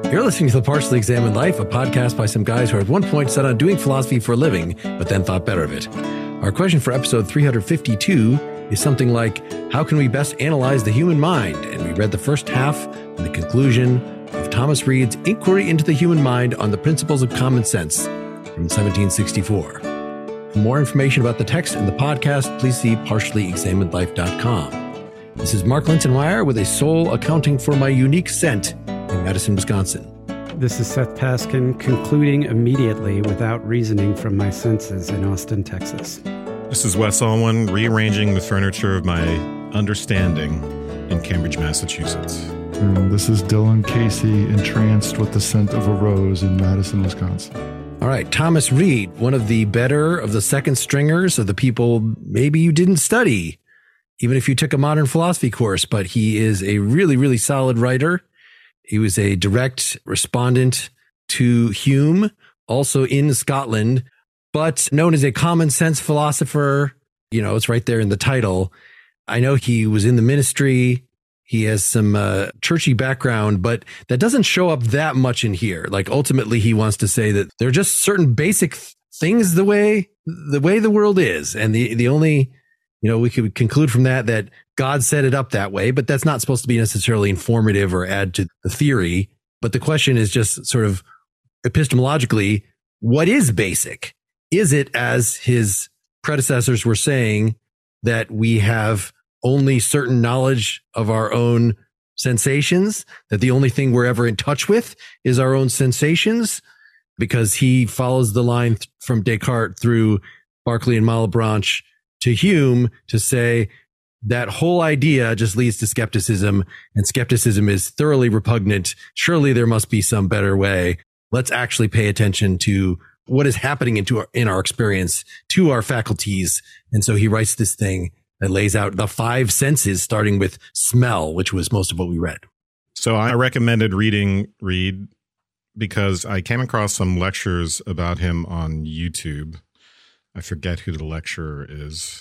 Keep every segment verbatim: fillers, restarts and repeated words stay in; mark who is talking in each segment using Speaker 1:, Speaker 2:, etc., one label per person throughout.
Speaker 1: You're listening to The Partially Examined Life, a podcast by some guys who at one point set on doing philosophy for a living, but then thought better of it. Our question for episode three hundred fifty-two is something like, how can we best analyze the human mind? And we read the first half and the conclusion of Thomas Reid's Inquiry into the Human Mind on the Principles of Common Sense from seventeen sixty-four. For more information about the text and the podcast, please see partially examined life dot com. This is Mark Linsenmeyer with a sole accounting for my unique scent in Madison, Wisconsin.
Speaker 2: This is Seth Paskin, concluding immediately without reasoning from my senses in Austin, Texas.
Speaker 3: This is Wes Alwan, rearranging the furniture of my understanding in Cambridge, Massachusetts.
Speaker 4: And this is Dylan Casey, entranced with the scent of a rose in Madison, Wisconsin.
Speaker 1: All right, Thomas Reid, one of the better of the second stringers of the people maybe you didn't study, even if you took a modern philosophy course, but he is a really, really solid writer. He was a direct respondent to Hume, also in Scotland, but known as a common sense philosopher. You know, it's right there in the title. I know he was in the ministry. He has some uh, churchy background, but that doesn't show up that much in here. Like, ultimately, he wants to say that there are just certain basic th- things the way the way the world is. And the, the only, you know, we could conclude from that that God set it up that way, but that's not supposed to be necessarily informative or add to the theory. But the question is just sort of epistemologically, what is basic? Is it, as his predecessors were saying, that we have only certain knowledge of our own sensations, that the only thing we're ever in touch with is our own sensations? Because he follows the line th- from Descartes through Berkeley and Malebranche to Hume to say that whole idea just leads to skepticism, and skepticism is thoroughly repugnant. Surely there must be some better way. Let's actually pay attention to what is happening into our, in our experience, to our faculties. And so he writes this thing that lays out the five senses, starting with smell, which was most of what we read.
Speaker 3: So I recommended reading Reid because I came across some lectures about him on YouTube. I forget who the lecturer is.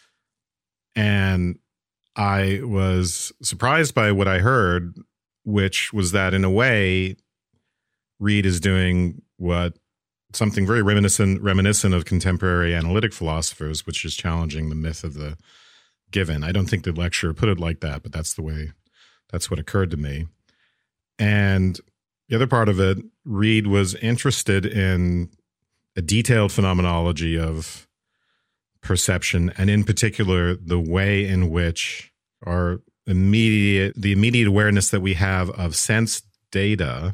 Speaker 3: And I was surprised by what I heard, which was that in a way, Reid is doing what something very reminiscent, reminiscent of contemporary analytic philosophers, which is challenging the myth of the given. I don't think the lecturer put it like that, but that's the way, that's what occurred to me. And the other part of it, Reid was interested in a detailed phenomenology of perception, and in particular, the way in which our immediate, the immediate awareness that we have of sense data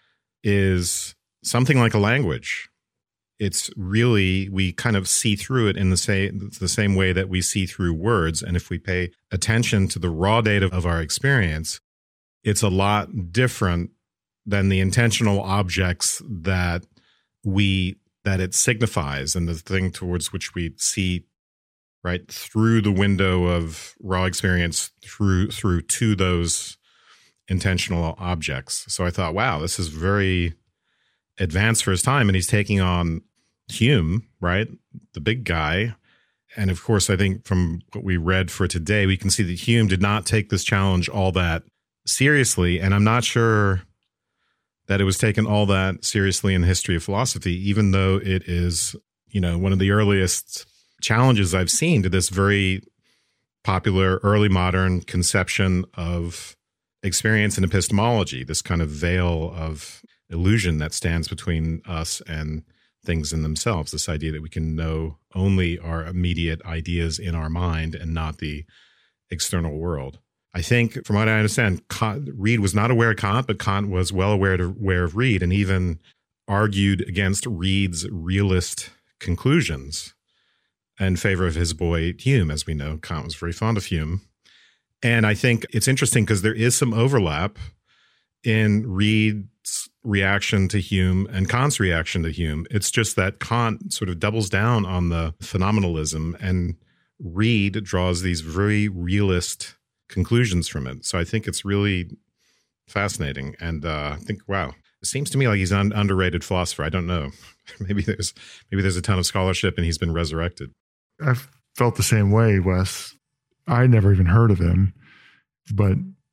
Speaker 3: is something like a language. It's really, we kind of see through it in the same, the same way that we see through words. And if we pay attention to the raw data of our experience, it's a lot different than the intentional objects that we that it signifies and the thing towards which we see right through the window of raw experience through through to those intentional objects. So I thought, wow, this is very advanced for his time. And he's taking on Hume, right? The big guy. And of course, I think from what we read for today, we can see that Hume did not take this challenge all that seriously. And I'm not sure that it was taken all that seriously in the history of philosophy, even though it is, you know, one of the earliest challenges I've seen to this very popular early modern conception of experience and epistemology, this kind of veil of illusion that stands between us and things in themselves, this idea that we can know only our immediate ideas in our mind and not the external world. I think, from what I understand, Kant, Reid was not aware of Kant, but Kant was well aware, to, aware of Reid, and even argued against Reid's realist conclusions in favor of his boy Hume. As we know, Kant was very fond of Hume. And I think it's interesting because there is some overlap in Reid's reaction to Hume and Kant's reaction to Hume. It's just that Kant sort of doubles down on the phenomenalism, and Reid draws these very realist conclusions from it. So I think it's really fascinating. And uh, I think, wow, it seems to me like he's an underrated philosopher. I don't know. maybe there's maybe there's a ton of scholarship and he's been resurrected.
Speaker 4: I've felt the same way, Wes. I never even heard of him, but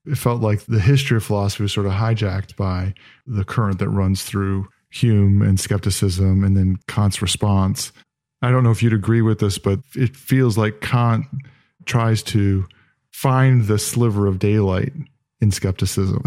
Speaker 4: it felt like the history of philosophy was sort of hijacked by the current that runs through Hume and skepticism and then Kant's response. I don't know if you'd agree with this, but it feels like Kant tries to find the sliver of daylight in skepticism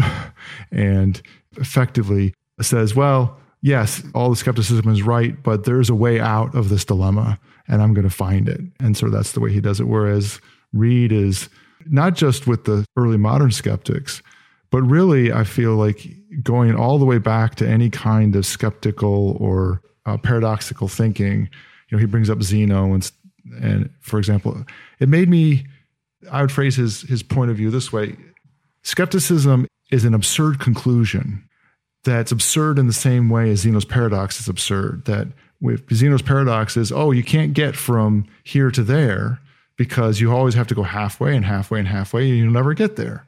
Speaker 4: and effectively says, well, yes, all the skepticism is right, but there's a way out of this dilemma and I'm going to find it. And so that's the way he does it. Whereas Reid is not just with the early modern skeptics, but really I feel like going all the way back to any kind of skeptical or uh, paradoxical thinking. You know, he brings up Zeno and, and for example, it made me, I would phrase his, his point of view this way. Skepticism is an absurd conclusion that's absurd in the same way as Zeno's paradox is absurd. That with Zeno's paradox is, oh, you can't get from here to there because you always have to go halfway and halfway and halfway and you'll never get there.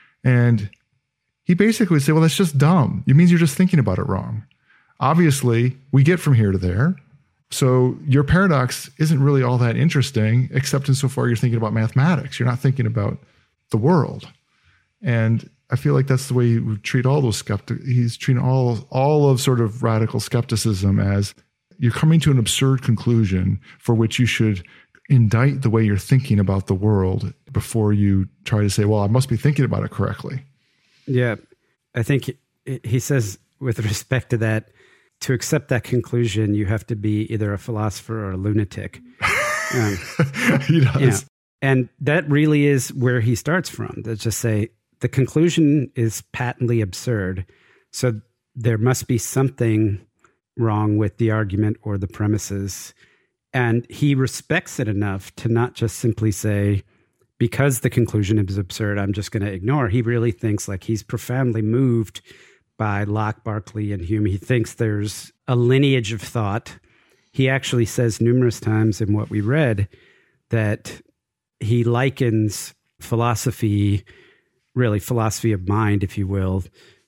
Speaker 4: And he basically would say, well, that's just dumb. It means you're just thinking about it wrong. Obviously, we get from here to there. So your paradox isn't really all that interesting, except insofar you're thinking about mathematics. You're not thinking about the world. And I feel like that's the way he would treat all those skeptics. He's treating all, all of sort of radical skepticism as you're coming to an absurd conclusion for which you should indict the way you're thinking about the world before you try to say, well, I must be thinking about it correctly.
Speaker 2: Yeah. I think he says with respect to that, to accept that conclusion, you have to be either a philosopher or a lunatic. Um,
Speaker 4: he does.
Speaker 2: You know, and that really is where he starts from. To just say the conclusion is patently absurd. So there must be something wrong with the argument or the premises. And he respects it enough to not just simply say, because the conclusion is absurd, I'm just going to ignore. He really thinks like he's profoundly moved by Locke, Berkeley, and Hume. He thinks there's a lineage of thought. He actually says numerous times in what we read that he likens philosophy, really philosophy of mind, if you will,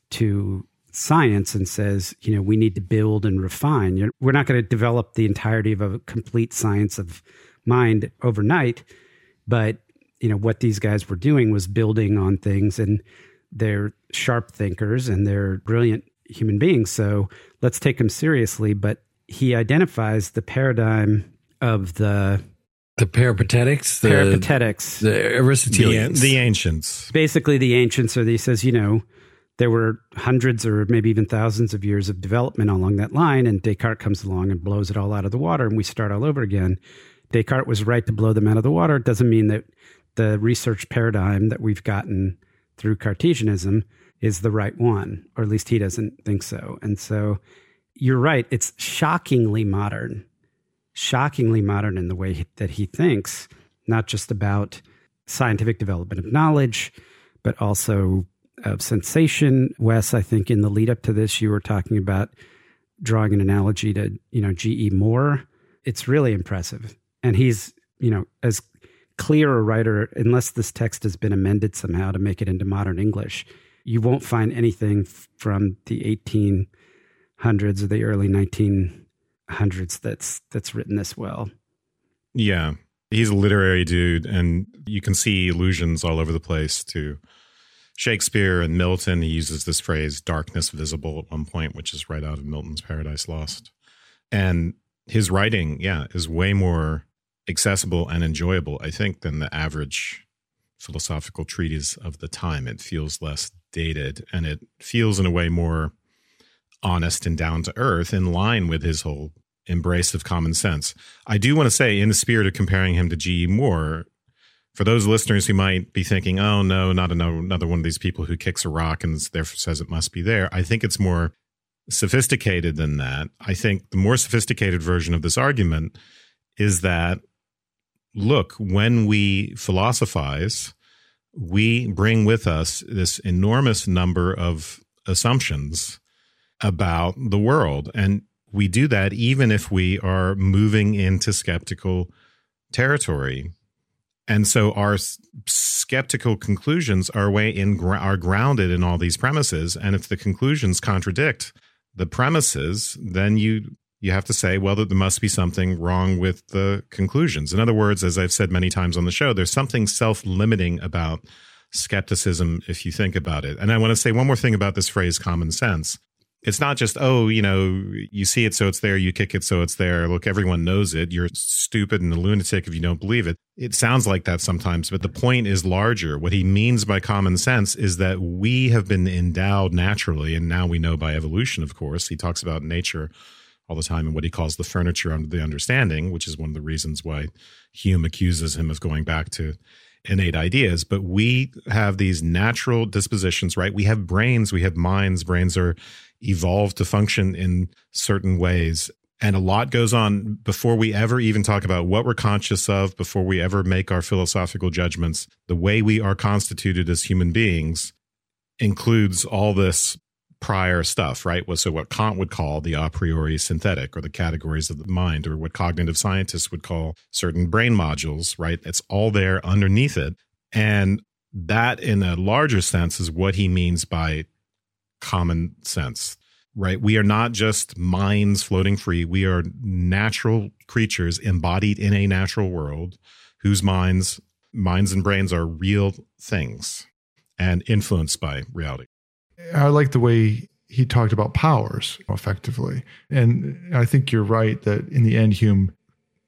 Speaker 2: to science and says, you know, we need to build and refine. You're, we're not going to develop the entirety of a complete science of mind overnight, but, you know, what these guys were doing was building on things, and they're sharp thinkers and they're brilliant human beings. So let's take them seriously. But he identifies the paradigm of the
Speaker 1: The Peripatetics, the
Speaker 2: Peripatetics,
Speaker 1: the Aristotelians,
Speaker 3: the, the ancients.
Speaker 2: Basically, the ancients, or he says, you know, there were hundreds or maybe even thousands of years of development along that line, and Descartes comes along and blows it all out of the water, and we start all over again. Descartes was right to blow them out of the water. It doesn't mean that the research paradigm that we've gotten through Cartesianism is the right one, or at least he doesn't think so. And so you're right. It's shockingly modern, shockingly modern in the way that he thinks, not just about scientific development of knowledge, but also of sensation. Wes, I think in the lead up to this, you were talking about drawing an analogy to, you know, G E Moore. It's really impressive. And he's, you know, as clear a writer, unless this text has been amended somehow to make it into modern English, you won't find anything from the eighteen hundreds or the early nineteen hundreds that's that's written this well.
Speaker 3: Yeah. He's a literary dude, and you can see allusions all over the place to Shakespeare and Milton. He uses this phrase, darkness visible, at one point, which is right out of Milton's Paradise Lost. And his writing, yeah, is way more accessible and enjoyable, I think, than the average philosophical treatise of the time. It feels less dated, and it feels in a way more honest and down to earth, in line with his whole embrace of common sense. I do want to say, in the spirit of comparing him to G E Moore, for those listeners who might be thinking, oh, no, not another one of these people who kicks a rock and therefore says it must be there, I think it's more sophisticated than that. I think the more sophisticated version of this argument is that, look, when we philosophize, we bring with us this enormous number of assumptions about the world. And we do that even if we are moving into skeptical territory. And so our skeptical conclusions are way in are grounded in all these premises. And if the conclusions contradict the premises, then you you have to say, well, there must be something wrong with the conclusions. In other words, as I've said many times on the show, there's something self-limiting about skepticism if you think about it. And I want to say one more thing about this phrase, common sense. It's not just, oh, you know, you see it, so it's there. You kick it, so it's there. Look, everyone knows it. You're stupid and a lunatic if you don't believe it. It sounds like that sometimes, but the point is larger. What he means by common sense is that we have been endowed naturally, and now we know by evolution, of course. He talks about nature all the time and what he calls the furniture under the understanding, which is one of the reasons why Hume accuses him of going back to innate ideas. But we have these natural dispositions, right? We have brains, we have minds. Brains are evolved to function in certain ways. And a lot goes on before we ever even talk about what we're conscious of, before we ever make our philosophical judgments. The way we are constituted as human beings includes all this prior stuff, right? So what Kant would call the a priori synthetic, or the categories of the mind, or what cognitive scientists would call certain brain modules, right? It's all there underneath it. And that, in a larger sense, is what he means by common sense, right? We are not just minds floating free. We are natural creatures embodied in a natural world whose minds, minds and brains are real things and influenced by reality.
Speaker 4: I like the way he talked about powers effectively. And I think you're right that in the end, Hume,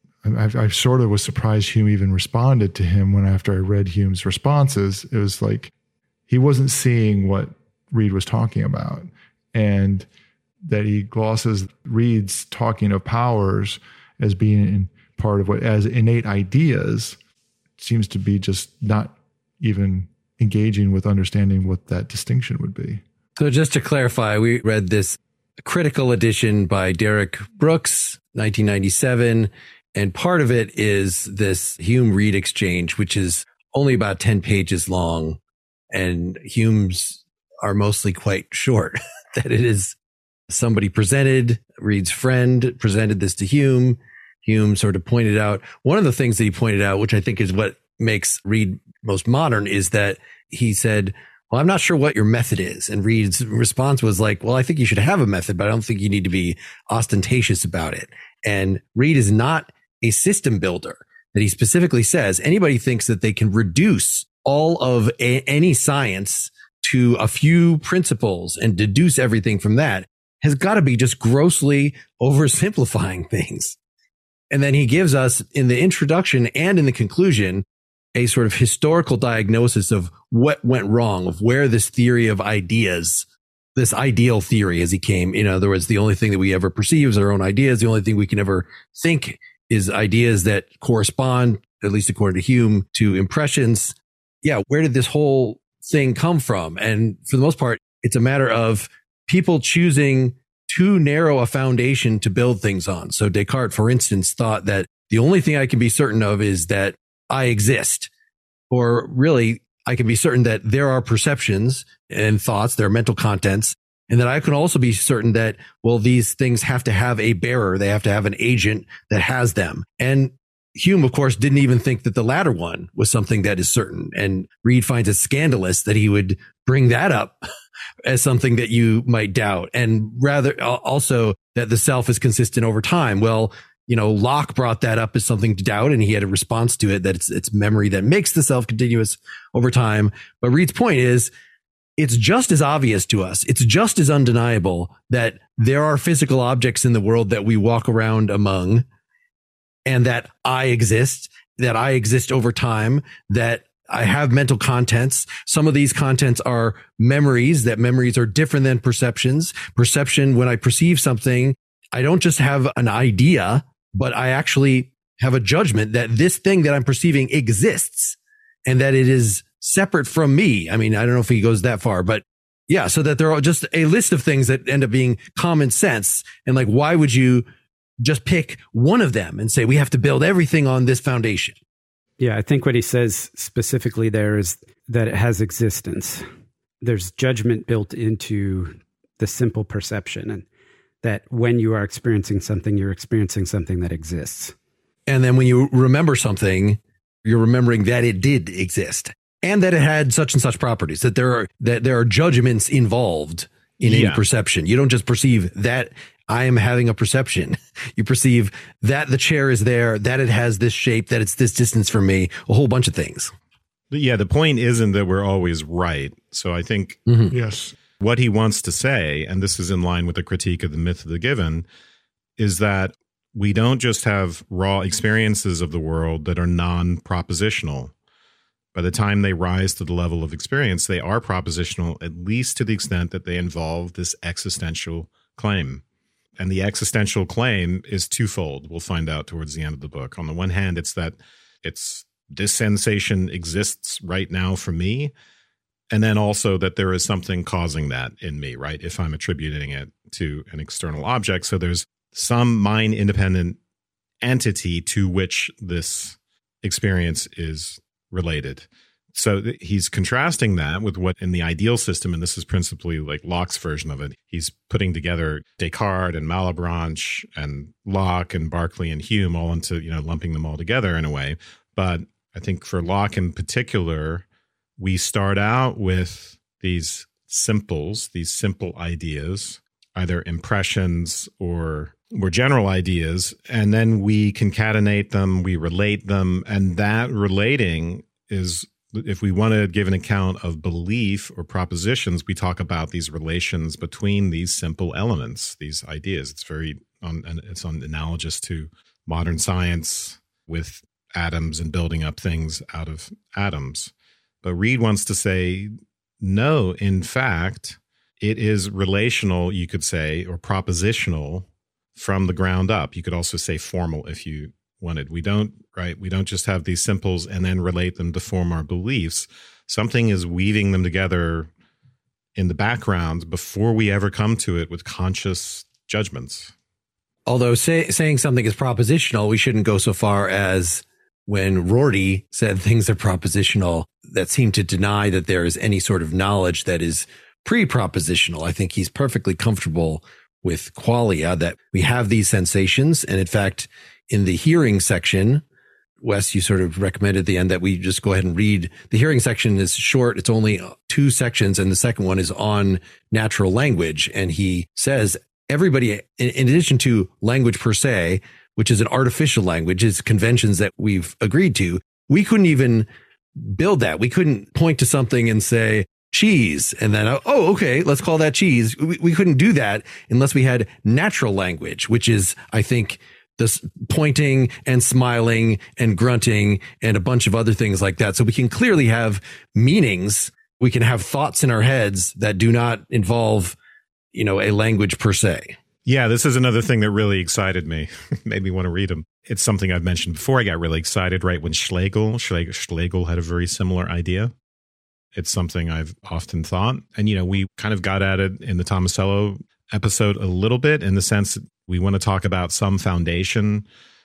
Speaker 4: I, I sort of was surprised Hume even responded to him when, after I read Hume's responses, it was like he wasn't seeing what Reid was talking about, and that he glosses Reid's talking of powers as being part of what, as innate ideas, seems to be just not even engaging with understanding what that distinction would be.
Speaker 1: So just to clarify, we read this critical edition by Derek Brooks, nineteen ninety-seven, and part of it is this Hume-Reid exchange, which is only about ten pages long, and Hume's are mostly quite short. That it is somebody presented, Reid's friend presented this to Hume. Hume sort of pointed out, one of the things that he pointed out, which I think is what makes Reid most modern, is that he said, well, I'm not sure what your method is. And Reid's response was like, well, I think you should have a method, but I don't think you need to be ostentatious about it. And Reid is not a system builder. That he specifically says anybody thinks that they can reduce all of a, any science to a few principles and deduce everything from that has got to be just grossly oversimplifying things. And then he gives us in the introduction and in the conclusion a sort of historical diagnosis of what went wrong, of where this theory of ideas, this ideal theory as he came, in other words, the only thing that we ever perceive is our own ideas. The only thing we can ever think is ideas that correspond, at least according to Hume, to impressions. Yeah, where did this whole thing come from? And for the most part, it's a matter of people choosing too narrow a foundation to build things on. So Descartes, for instance, thought that the only thing I can be certain of is that I exist, or really I can be certain that there are perceptions and thoughts, there are mental contents, and that I can also be certain that, well, these things have to have a bearer. They have to have an agent that has them. And Hume, of course, didn't even think that the latter one was something that is certain. And Reid finds it scandalous that he would bring that up as something that you might doubt. And rather also that the self is consistent over time. Well, you know, Locke brought that up as something to doubt, and he had a response to it, that it's, it's memory that makes the self continuous over time. But Reid's point is, it's just as obvious to us. It's just as undeniable that there are physical objects in the world that we walk around among, and that I exist, that I exist over time, that I have mental contents. Some of these contents are memories, that memories are different than perceptions. Perception, when I perceive something, I don't just have an idea, but I actually have a judgment that this thing that I'm perceiving exists and that it is separate from me. I mean, I don't know if he goes that far, but yeah, so that there are just a list of things that end up being common sense. And like, why would you just pick one of them and say, we have to build everything on this foundation?
Speaker 2: Yeah, I think what he says specifically there is that it has existence. There's judgment built into the simple perception, and that when you are experiencing something, you're experiencing something that exists.
Speaker 1: And then when you remember something, you're remembering that it did exist and that it had such and such properties, that there are, that there are judgments involved in
Speaker 3: yeah.
Speaker 1: any perception. You don't just perceive that I am having a perception. You perceive that the chair is there, that it has this shape, that it's this distance from me, a whole bunch of things.
Speaker 3: Yeah, the point isn't that we're always right. So I think
Speaker 4: mm-hmm. yes,
Speaker 3: what he wants to say, and this is in line with the critique of the myth of the given, is that we don't just have raw experiences of the world that are non-propositional. By the time they rise to the level of experience, they are propositional, at least to the extent that they involve this existential claim. And the existential claim is twofold. We'll find out towards the end of the book. On the one hand, it's that it's this sensation exists right now for me. And then also that there is something causing that in me, right? If I'm attributing it to an external object. So there's some mind independent entity to which this experience is related. So th- he's contrasting that with what in the ideal system, and this is principally like Locke's version of it, he's putting together Descartes and Malebranche and Locke and Berkeley and Hume all into, you know, lumping them all together in a way. But I think for Locke in particular, we start out with these simples, these simple ideas, either impressions or more general ideas, and then we concatenate them, we relate them, and that relating is, if we want to give an account of belief or propositions, we talk about these relations between these simple elements, these ideas. It's very, um, and it's on analogous to modern science with atoms and building up things out of atoms. But Reid wants to say, no, in fact, it is relational, you could say, or propositional from the ground up. You could also say formal if you wanted. We don't, right? We don't just have these simples and then relate them to form our beliefs. Something is weaving them together in the background before we ever come to it with conscious judgments.
Speaker 1: Although say, saying something is propositional, we shouldn't go so far as when Rorty said things are propositional, that seemed to deny that there is any sort of knowledge that is pre-propositional. I think he's perfectly comfortable with qualia, that we have these sensations. And in fact, in the hearing section, Wes, you sort of recommended at the end that we just go ahead and read. The hearing section is short. It's only two sections. And the second one is on natural language. And he says everybody, in, in addition to language per se, which is an artificial language, is conventions that we've agreed to, we couldn't even build that. We couldn't point to something and say cheese and then, oh, okay, let's call that cheese. We, we couldn't do that unless we had natural language, which is, I think, this pointing and smiling and grunting and a bunch of other things like that. So we can clearly have meanings. We can have thoughts in our heads that do not involve, you know, a language per se.
Speaker 3: Yeah, this is another thing that really excited me, made me want to read them. It's something I've mentioned before. I got really excited right when Schlegel, Schlegel, Schlegel had a very similar idea. It's something I've often thought. And, you know, we kind of got at it in the Tomasello episode a little bit in the sense that we want to talk about some foundation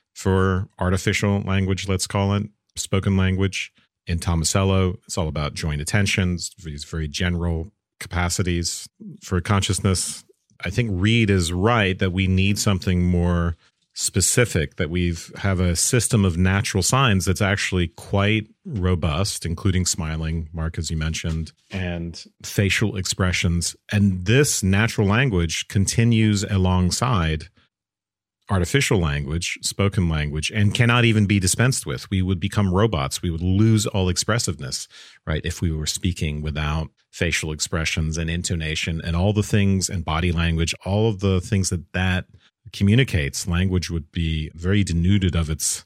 Speaker 3: for artificial language, let's call it, spoken language. In Tomasello, it's all about joint attentions, these very general capacities for consciousness. I think Reid is right that we need something more specific, that we have a system of natural signs that's actually quite robust, including smiling, Mark, as you mentioned, and facial expressions. And this natural language continues alongside artificial language, spoken language, and cannot even be dispensed with. We would become robots. We would lose all expressiveness, right, if we were speaking without facial expressions and intonation and all the things, and body language, all of the things that that communicates. Language would be very denuded of its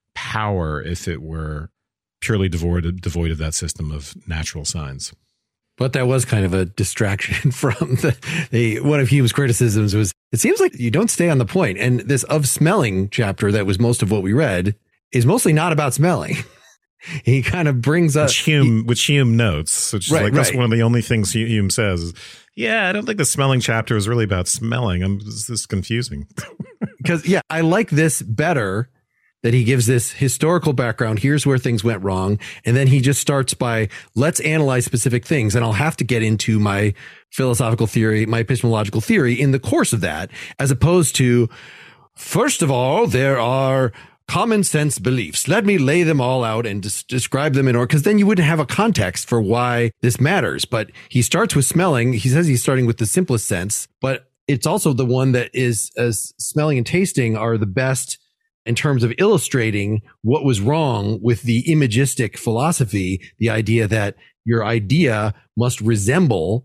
Speaker 3: power if it were purely devoid of, devoid of that system of natural signs.
Speaker 1: But that was kind of a distraction from the, the one of Hume's criticisms was, it seems like you don't stay on the point. And this of smelling chapter that was most of what we read is mostly not about smelling. He kind of brings up
Speaker 3: which Hume, he, which Hume notes, which is right, like that's right. One of the only things Hume says. Yeah, I don't think the smelling chapter is really about smelling. I'm this is confusing.
Speaker 1: Because yeah, I like this better, that he gives this historical background. Here's where things went wrong. And then he just starts by, let's analyze specific things. And I'll have to get into my philosophical theory, my epistemological theory in the course of that, as opposed to, first of all, there are common sense beliefs. Let me lay them all out and des- describe them in order, because then you wouldn't have a context for why this matters. But he starts with smelling. He says he's starting with the simplest sense, but it's also the one that is, as smelling and tasting are the best in terms of illustrating what was wrong with the imagistic philosophy, the idea that your idea must resemble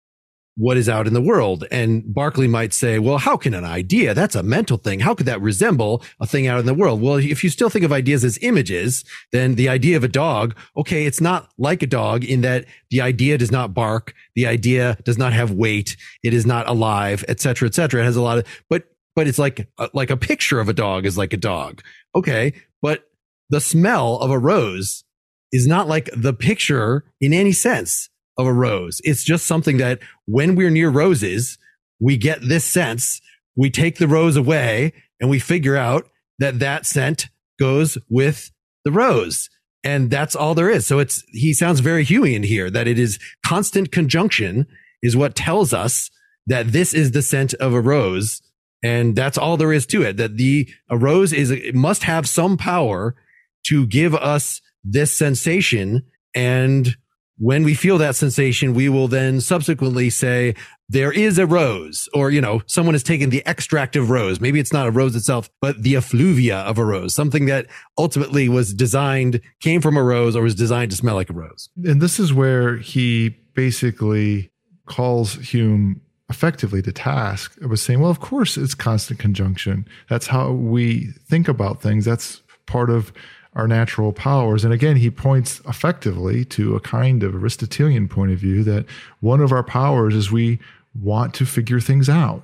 Speaker 1: what is out in the world. And Berkeley might say, well, how can an idea, that's a mental thing, how could that resemble a thing out in the world? Well, if you still think of ideas as images, then the idea of a dog, okay, it's not like a dog in that the idea does not bark, the idea does not have weight, it is not alive, et cetera, et cetera. It has a lot of, but, but it's like, like a picture of a dog is like a dog. Okay. But the smell of a rose is not like the picture in any sense of a rose. It's just something that when we're near roses, we get this sense, we take the rose away and we figure out that that scent goes with the rose. And that's all there is. So it's, he sounds very Humean here, that it is constant conjunction is what tells us that this is the scent of a rose. And that's all there is to it, that the, a rose is, it must have some power to give us this sensation. And when we feel that sensation, we will then subsequently say, there is a rose, or, you know, someone has taken the extract of rose. Maybe it's not a rose itself, but the effluvia of a rose, something that ultimately was designed, came from a rose or was designed to smell like a rose.
Speaker 4: And this is where he basically calls Hume effectively to task. It was saying, well, of course it's constant conjunction. That's how we think about things. That's part of our natural powers. And again, he points effectively to a kind of Aristotelian point of view that one of our powers is we want to figure things out.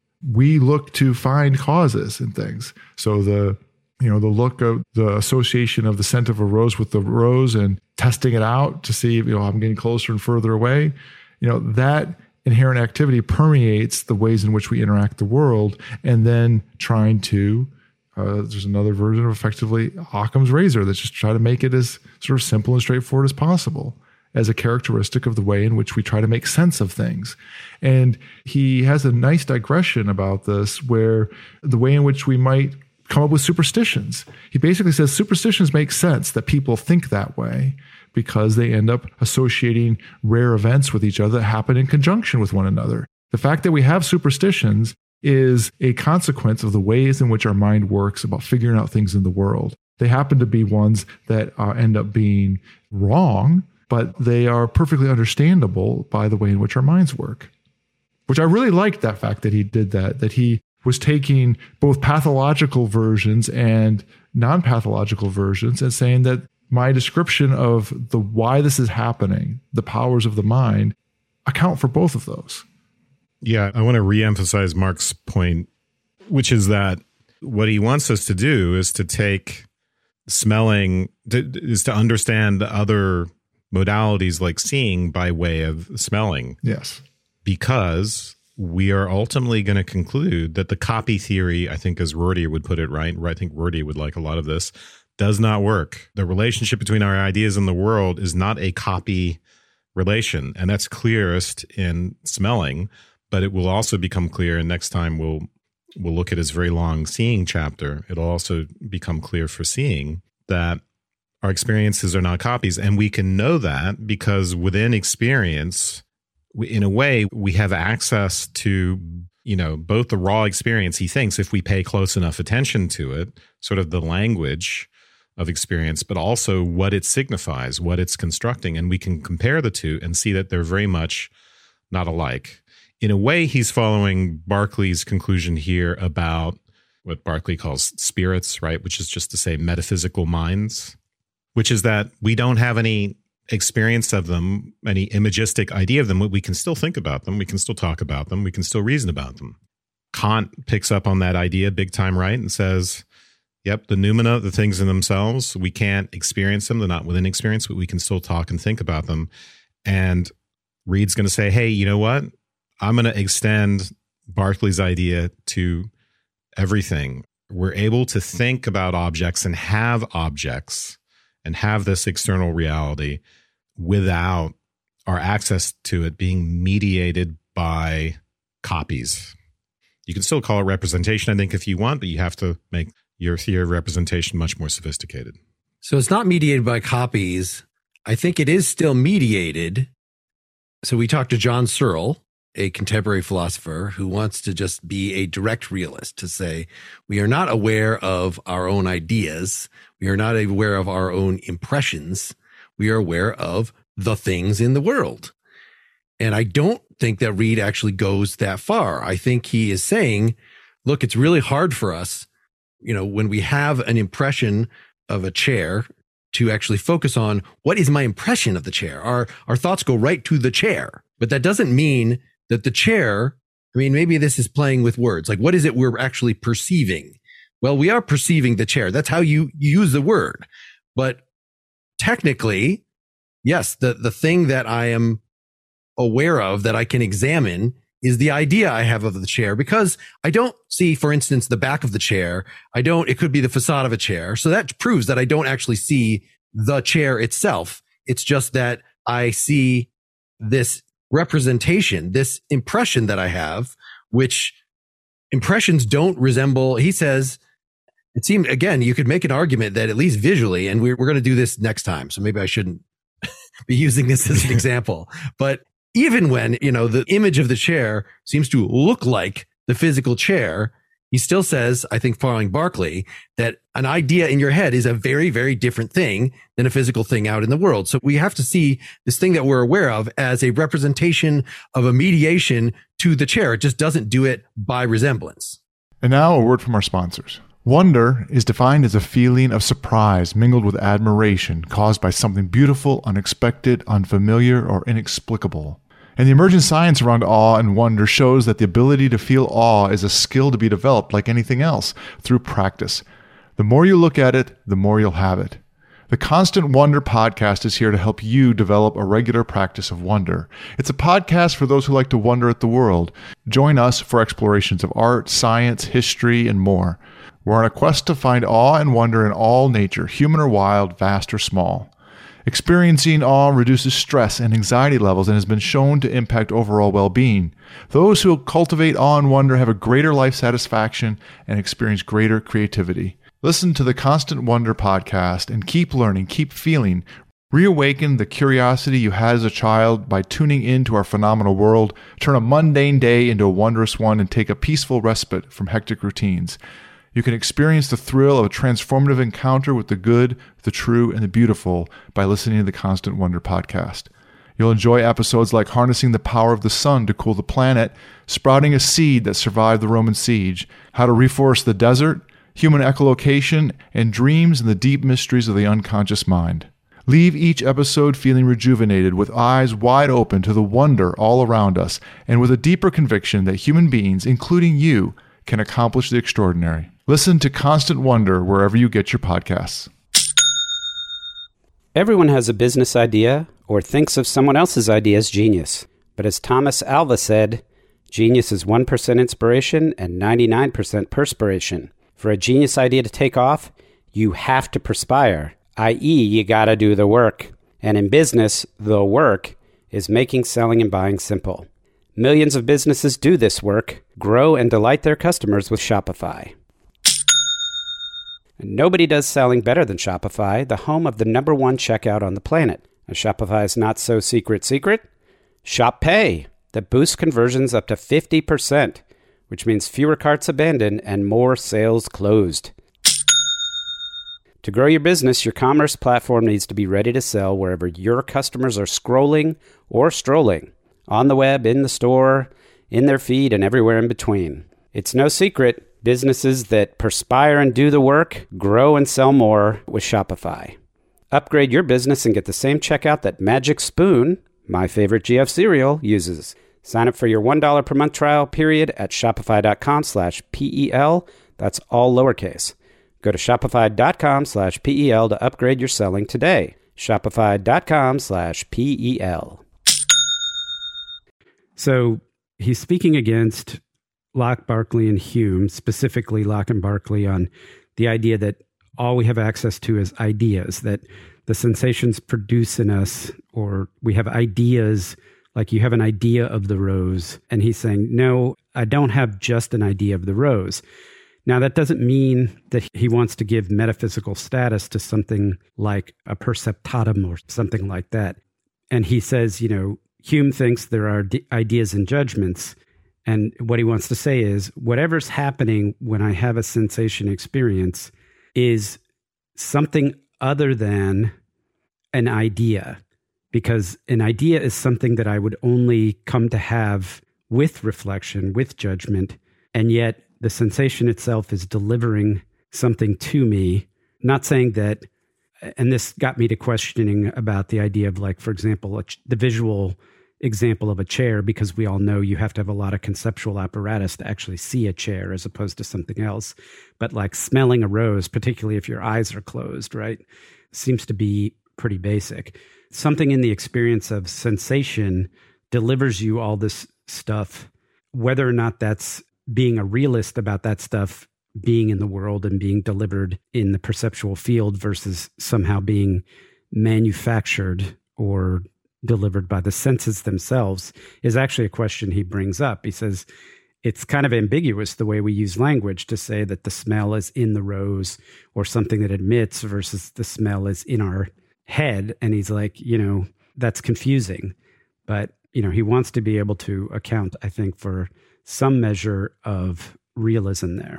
Speaker 4: We look to find causes in things. So the, you know, the look of the association of the scent of a rose with the rose and testing it out to see, you know, I'm getting closer and further away, you know, that inherent activity permeates the ways in which we interact the world, and then trying to Uh, there's another version of effectively Occam's razor that's just try to make it as sort of simple and straightforward as possible as a characteristic of the way in which we try to make sense of things. And he has a nice digression about this where the way in which we might come up with superstitions. He basically says superstitions make sense that people think that way because they end up associating rare events with each other that happen in conjunction with one another. The fact that we have superstitions is a consequence of the ways in which our mind works about figuring out things in the world. They happen to be ones that uh, end up being wrong, but they are perfectly understandable by the way in which our minds work. Which I really liked that fact that he did that, that he was taking both pathological versions and non-pathological versions and saying that my description of the why this is happening, the powers of the mind, account for both of those.
Speaker 3: Yeah, I want to reemphasize Mark's point, which is that what he wants us to do is to take smelling, to, is to understand the other modalities like seeing by way of smelling.
Speaker 4: Yes.
Speaker 3: Because we are ultimately going to conclude that the copy theory, I think as Rorty would put it, right? I think Rorty would like a lot of this, does not work. The relationship between our ideas and the world is not a copy relation. And that's clearest in smelling. But it will also become clear, and next time we'll we'll look at his very long seeing chapter, it'll also become clear for seeing that our experiences are not copies. And we can know that because within experience, we, in a way, we have access to, you know, both the raw experience, he thinks, if we pay close enough attention to it, sort of the language of experience, but also what it signifies, what it's constructing. And we can compare the two and see that they're very much not alike. In a way, he's following Berkeley's conclusion here about what Berkeley calls spirits, right? Which is just to say metaphysical minds, which is that we don't have any experience of them, any imagistic idea of them. We can still think about them. We can still talk about them. We can still reason about them. Kant picks up on that idea big time, right? And says, yep, the noumena, the things in themselves, we can't experience them. They're not within experience, but we can still talk and think about them. And Reid's going to say, hey, you know what? I'm going to extend Berkeley's idea to everything. We're able to think about objects and have objects and have this external reality without our access to it being mediated by copies. You can still call it representation, I think, if you want, but you have to make your theory of representation much more sophisticated.
Speaker 1: So it's not mediated by copies. I think it is still mediated. So we talked to John Searle, a contemporary philosopher who wants to just be a direct realist, to say we are not aware of our own ideas. We are not aware of our own impressions. We are aware of the things in the world. And I don't think that Reid actually goes that far. I think he is saying, look, it's really hard for us, you know, when we have an impression of a chair, to actually focus on what is my impression of the chair. Our, our thoughts go right to the chair, but that doesn't mean that the chair, I mean, maybe this is playing with words. Like, what is it we're actually perceiving? Well, we are perceiving the chair. That's how you use the word. But technically, yes, the, the thing that I am aware of, that I can examine, is the idea I have of the chair, because I don't see, for instance, the back of the chair. I don't, it could be the facade of a chair. So that proves that I don't actually see the chair itself. It's just that I see this representation, this impression that I have, which impressions don't resemble, he says, it seemed, again, you could make an argument that at least visually, and we're, we're going to do this next time, so maybe I shouldn't be using this as an example, but even when, you know, the image of the chair seems to look like the physical chair, he still says, I think following Berkeley, that an idea in your head is a very, very different thing than a physical thing out in the world. So we have to see this thing that we're aware of as a representation of a mediation to the chair. It just doesn't do it by resemblance.
Speaker 4: And now a word from our sponsors. Wonder is defined as a feeling of surprise mingled with admiration caused by something beautiful, unexpected, unfamiliar, or inexplicable. And the emerging science around awe and wonder shows that the ability to feel awe is a skill to be developed like anything else through practice. The more you look at it, the more you'll have it. The Constant Wonder podcast is here to help you develop a regular practice of wonder. It's a podcast for those who like to wonder at the world. Join us for explorations of art, science, history, and more. We're on a quest to find awe and wonder in all nature, human or wild, vast or small. Experiencing awe reduces stress and anxiety levels and has been shown to impact overall well-being. Those who cultivate awe and wonder have a greater life satisfaction and experience greater creativity. Listen to the Constant Wonder podcast and keep learning, keep feeling. Reawaken the curiosity you had as a child by tuning into our phenomenal world. Turn a mundane day into a wondrous one and take a peaceful respite from hectic routines. You can experience the thrill of a transformative encounter with the good, the true, and the beautiful by listening to the Constant Wonder podcast. You'll enjoy episodes like harnessing the power of the sun to cool the planet, sprouting a seed that survived the Roman siege, how to reforest the desert, human echolocation, and dreams and the deep mysteries of the unconscious mind. Leave each episode feeling rejuvenated, with eyes wide open to the wonder all around us, and with a deeper conviction that human beings, including you, can accomplish the extraordinary. Listen to Constant Wonder wherever you get your podcasts.
Speaker 2: Everyone has a business idea or thinks of someone else's idea as genius. But as Thomas Alva said, genius is one percent inspiration and ninety-nine percent perspiration. For a genius idea to take off, you have to perspire, that is you gotta do the work. And in business, the work is making selling and buying simple. Millions of businesses do this work, grow and delight their customers with Shopify. Nobody does selling better than Shopify, the home of the number one checkout on the planet. And Shopify's not-so-secret secret? Shop Pay, that boosts conversions up to fifty percent, which means fewer carts abandoned and more sales closed. To grow your business, your commerce platform needs to be ready to sell wherever your customers are scrolling or strolling. On the web, in the store, in their feed, and everywhere in between. It's no secret, businesses that perspire and do the work grow and sell more with Shopify. Upgrade your business and get the same checkout that Magic Spoon, my favorite G F cereal, uses. Sign up for your one dollar per month trial period at shopify.com slash P-E-L. That's all lowercase. Go to shopify.com slash P-E-L to upgrade your selling today. Shopify.com slash P-E-L. So he's speaking against Locke, Berkeley, and Hume, specifically Locke and Berkeley, on the idea that all we have access to is ideas, that the sensations produce in us, or we have ideas, like you have an idea of the rose. And he's saying, no, I don't have just an idea of the rose. Now, that doesn't mean that he wants to give metaphysical status to something like a perceptatum or something like that. And he says, you know, Hume thinks there are d- ideas and judgments. And what he wants to say is whatever's happening when I have a sensation experience is something other than an idea, because an idea is something that I would only come to have with reflection, with judgment. And yet the sensation itself is delivering something to me. Not saying that, and this got me to questioning about the idea of, like, for example, a, the visual example of a chair, because we all know you have to have a lot of conceptual apparatus to actually see a chair as opposed to something else. But like smelling a rose, particularly if your eyes are closed, right, seems to be pretty basic. Something in the experience of sensation delivers you all this stuff, whether or not that's being a realist about that stuff being in the world and being delivered in the perceptual field versus somehow being manufactured or delivered by the senses themselves, is actually a question he brings up. He says it's kind of ambiguous the way we use language to say that the smell is in the rose or something that emits versus the smell is in our head. And he's like, you know, that's confusing. But, you know, he wants to be able to account, I think, for some measure of realism there.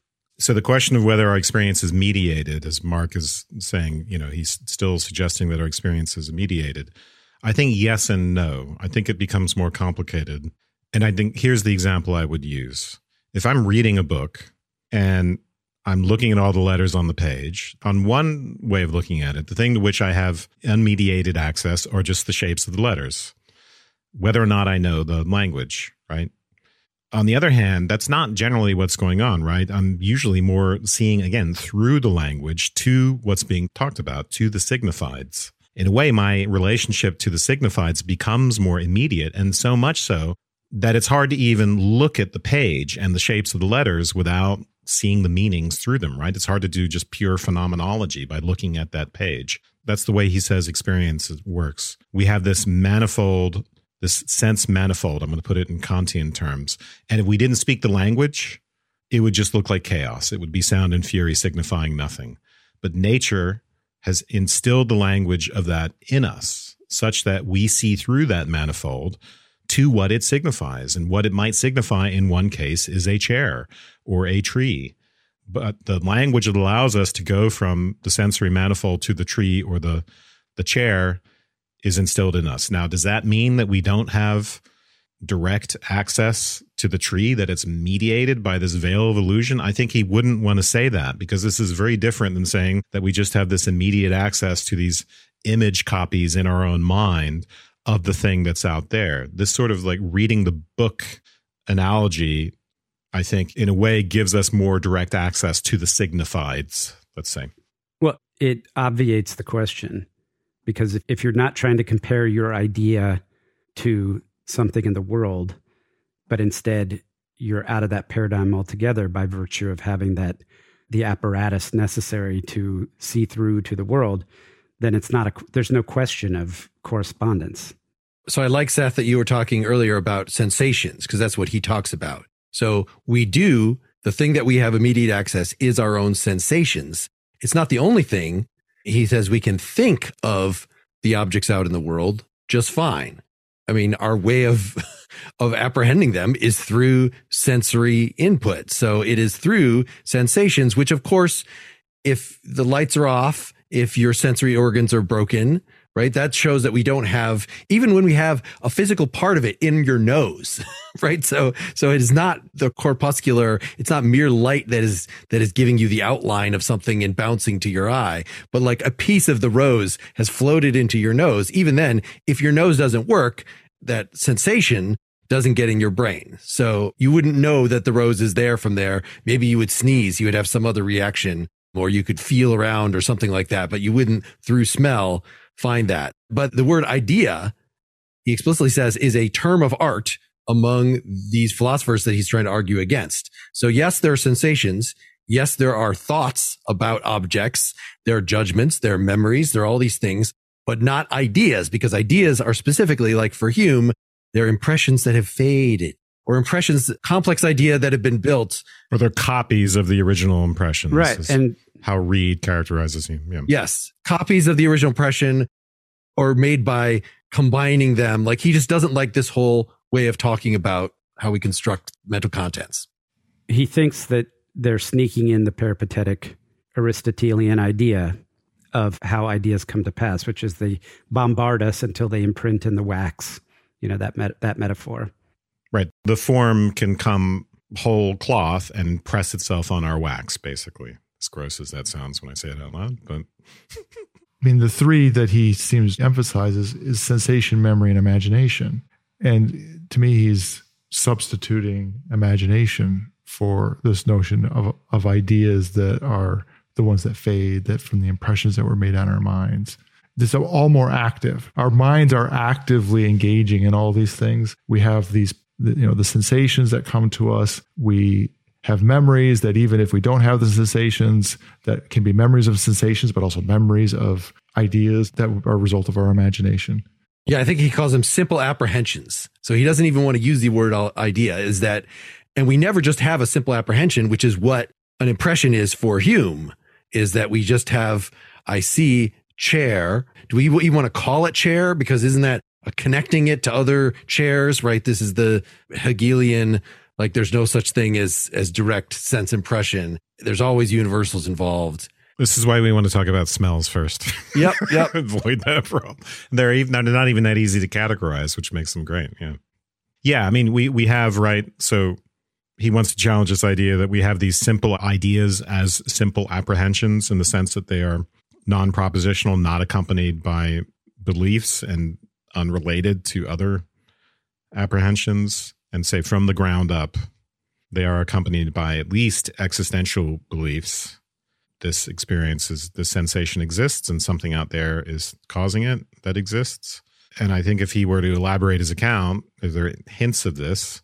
Speaker 3: So the question of whether our experience is mediated, as Mark is saying, you know, he's still suggesting that our experience is mediated. I think yes and no. I think it becomes more complicated. And I think here's the example I would use. If I'm reading a book and I'm looking at all the letters on the page, on one way of looking at it, the thing to which I have unmediated access are just the shapes of the letters, whether or not I know the language, right? On the other hand, that's not generally what's going on, right? I'm usually more seeing, again, through the language to what's being talked about, to the signifieds. In a way, my relationship to the signifieds becomes more immediate, and so much so that it's hard to even look at the page and the shapes of the letters without seeing the meanings through them, right? It's hard to do just pure phenomenology by looking at that page. That's the way he says experience works. We have this manifold, this sense manifold, I'm going to put it in Kantian terms. And if we didn't speak the language, it would just look like chaos. It would be sound and fury signifying nothing. But nature has instilled the language of that in us, such that we see through that manifold to what it signifies. And what it might signify in one case is a chair or a tree. But the language that allows us to go from the sensory manifold to the tree or the, the chair is instilled in us. Now, does that mean that we don't have direct access to the tree, that it's mediated by this veil of illusion? I think he wouldn't want to say that, because this is very different than saying that we just have this immediate access to these image copies in our own mind of the thing that's out there. This sort of like reading the book analogy, I think, in a way gives us more direct access to the signifieds, let's say.
Speaker 2: Well, it obviates the question, because if, if you're not trying to compare your idea to something in the world, but instead you're out of that paradigm altogether by virtue of having that the apparatus necessary to see through to the world, then it's not a, there's no question of correspondence.
Speaker 1: So I like, Seth, that you were talking earlier about sensations, because that's what he talks about. So we do, the thing that we have immediate access is our own sensations. It's not the only thing. He says we can think of the objects out in the world just fine. I mean, our way of of apprehending them is through sensory input. So it is through sensations, which, of course, if the lights are off, if your sensory organs are broken, right, that shows that we don't have, even when we have a physical part of it in your nose, right? So, so it is not the corpuscular, it's not mere light that is, that is giving you the outline of something and bouncing to your eye, but like a piece of the rose has floated into your nose. Even then, if your nose doesn't work, that sensation doesn't get in your brain. So you wouldn't know that the rose is there from there. Maybe you would sneeze, you would have some other reaction, or you could feel around or something like that, but you wouldn't through smell find that. But the word idea, he explicitly says, is a term of art among these philosophers that he's trying to argue against. So yes, there are sensations. Yes, there are thoughts about objects. There are judgments, there are memories, there are all these things, but not ideas, because ideas are specifically, like for Hume, they're impressions that have faded, or impressions, complex idea that have been built.
Speaker 3: Or they're copies of the original impressions.
Speaker 2: Right. And
Speaker 3: how Reid characterizes him. Yeah.
Speaker 1: Yes. Copies of the original impression, or made by combining them. Like he just doesn't like this whole way of talking about how we construct mental contents.
Speaker 2: He thinks that they're sneaking in the peripatetic Aristotelian idea of how ideas come to pass, which is they bombard us until they imprint in the wax, you know, that met- that metaphor.
Speaker 3: Right. The form can come whole cloth and press itself on our wax, basically. As gross as that sounds when I say it out loud, but...
Speaker 4: I mean, the three that he seems to emphasize is, is sensation, memory, and imagination. And to me, he's substituting imagination for this notion of, of ideas that are the ones that fade, that from the impressions that were made on our minds. This is all more active. Our minds are actively engaging in all these things. We have these, you know, the sensations that come to us. We have memories that even if we don't have the sensations, that can be memories of sensations, but also memories of ideas that are a result of our imagination.
Speaker 1: Yeah, I think he calls them simple apprehensions. So he doesn't even want to use the word idea, is that, and we never just have a simple apprehension, which is what an impression is for Hume, is that we just have, I see chair. Do we even want to call it chair? Because isn't that a connecting it to other chairs, right? This is the Hegelian, like there's no such thing as, as direct sense impression. There's always universals involved.
Speaker 3: This is why we want to talk about smells first.
Speaker 1: Yep, yep.
Speaker 3: Avoid that problem. They're even, they're not even that easy to categorize, which makes them great. Yeah. Yeah, I mean, we we have, right, so he wants to challenge this idea that we have these simple ideas as simple apprehensions in the sense that they are non-propositional, not accompanied by beliefs and unrelated to other apprehensions, and say from the ground up, they are accompanied by at least existential beliefs. This experience is, this sensation exists and something out there is causing it that exists. And I think if he were to elaborate his account, there are hints of this,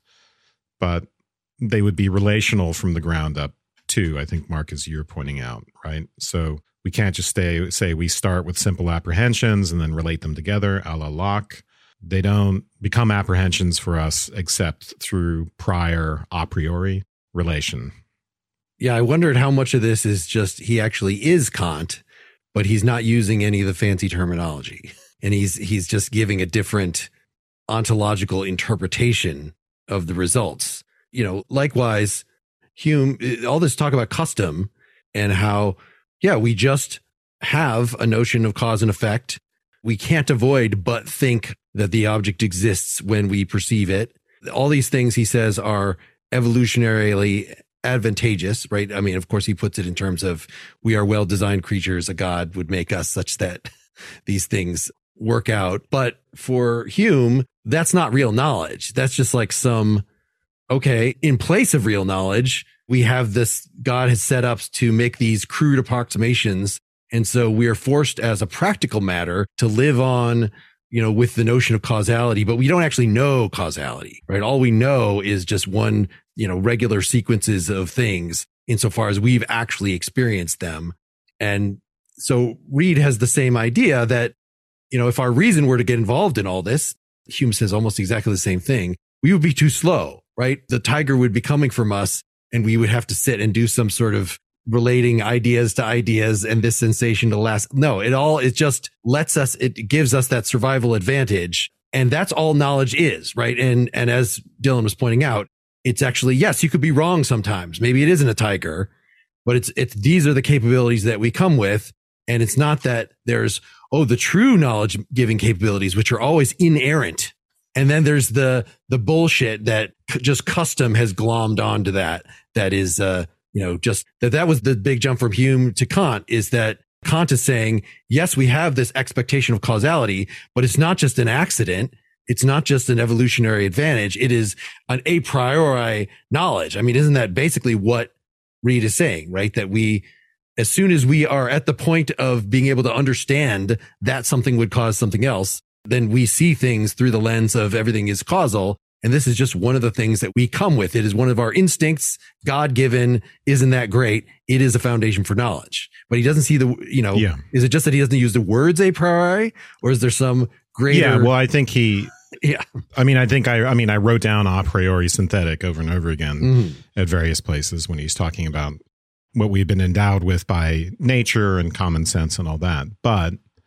Speaker 3: but they would be relational from the ground up too. I think, Mark, as you're pointing out, right? So we can't just stay, say we start with simple apprehensions and then relate them together, a la Locke. They don't become apprehensions for us except through prior a priori relation.
Speaker 1: Yeah, I wondered how much of this is just he actually is Kant, but he's not using any of the fancy terminology. And he's he's just giving a different ontological interpretation of the results. You know, likewise, Hume, all this talk about custom and how, yeah, we just have a notion of cause and effect. We can't avoid but think that the object exists when we perceive it. All these things, he says, are evolutionarily advantageous, right? I mean, of course, he puts it in terms of we are well-designed creatures. A God would make us such that these things work out. But for Hume, that's not real knowledge. That's just like some, okay, in place of real knowledge, we have this, God has set up to make these crude approximations. And so we are forced as a practical matter to live on, you know, with the notion of causality, but we don't actually know causality, right? All we know is just one, you know, regular sequences of things insofar as we've actually experienced them. And so Reid has the same idea that, you know, if our reason were to get involved in all this, Hume says almost exactly the same thing, we would be too slow, right? The tiger would be coming from us and we would have to sit and do some sort of relating ideas to ideas and this sensation to last. No, it all, it just lets us, it gives us that survival advantage. And that's all knowledge is, right? And, and as Dylan was pointing out, it's actually, yes, you could be wrong sometimes. Maybe it isn't a tiger, but it's, it's, these are the capabilities that we come with. And it's not that there's, oh, the true knowledge giving capabilities, which are always inerrant. And then there's the, the bullshit that c- just custom has glommed onto that. That is, uh, you know, just that that was the big jump from Hume to Kant, is that Kant is saying, yes, we have this expectation of causality, but it's not just an accident. It's not just an evolutionary advantage. It is an a priori knowledge. I mean, isn't that basically what Reid is saying, right? That we, as soon as we are at the point of being able to understand that something would cause something else, then we see things through the lens of everything is causal. And this is just one of the things that we come with. It is one of our instincts, God-given. Isn't that great? It is a foundation for knowledge. But he doesn't see the, you know, yeah. Is it just that he doesn't use the words a priori, or is there some greater?
Speaker 3: Yeah, well, I think he,
Speaker 1: yeah.
Speaker 3: I mean, I think I, I mean, I wrote down a priori synthetic over and over again mm. at various places when he's talking about what we've been endowed with by nature and common sense and all that. But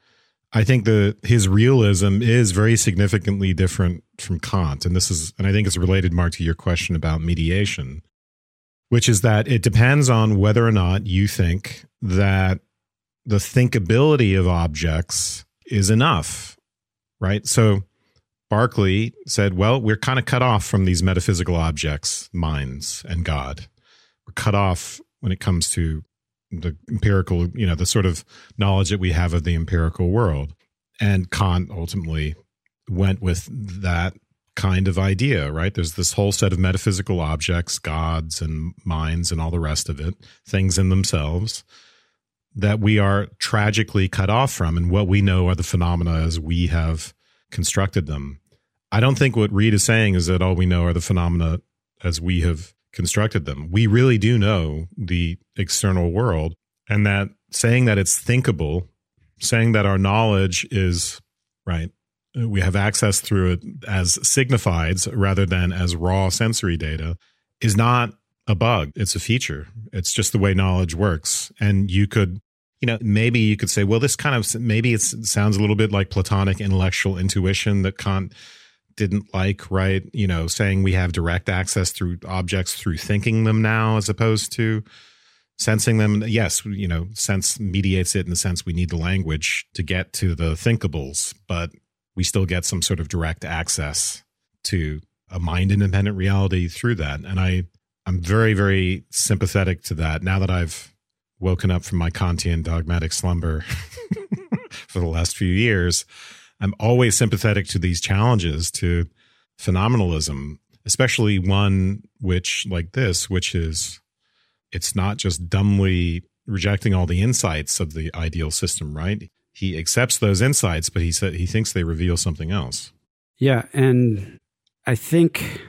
Speaker 3: I think the his realism is very significantly different from Kant. And this is, and I think it's related, Mark, to your question about mediation, which is that it depends on whether or not you think that the thinkability of objects is enough, right? So Berkeley said, well, we're kind of cut off from these metaphysical objects, minds and God. We're cut off when it comes to the empirical, you know, the sort of knowledge that we have of the empirical world. And Kant ultimately went with that kind of idea, right? There's this whole set of metaphysical objects, gods and minds and all the rest of it, things in themselves that we are tragically cut off from. And what we know are the phenomena as we have constructed them. I don't think what Reid is saying is that all we know are the phenomena as we have constructed them. We really do know the external world, and that saying that it's thinkable, saying that our knowledge is, right, we have access through it as signifieds rather than as raw sensory data, is not a bug. It's a feature. It's just the way knowledge works. And you could, you know, maybe you could say, well, this kind of, maybe it's, it sounds a little bit like Platonic intellectual intuition that Kant didn't like, right? You know, saying we have direct access through objects through thinking them now as opposed to sensing them. Yes, you know, sense mediates it in the sense we need the language to get to the thinkables, but we still get some sort of direct access to a mind-independent reality through that. And I, I'm very, very sympathetic to that now that I've woken up from my Kantian dogmatic slumber for the last few years. I'm always sympathetic to these challenges to phenomenalism, especially one which, like this, which is, it's not just dumbly rejecting all the insights of the ideal system, right? He accepts those insights, but he said he thinks they reveal something else.
Speaker 2: Yeah, and I think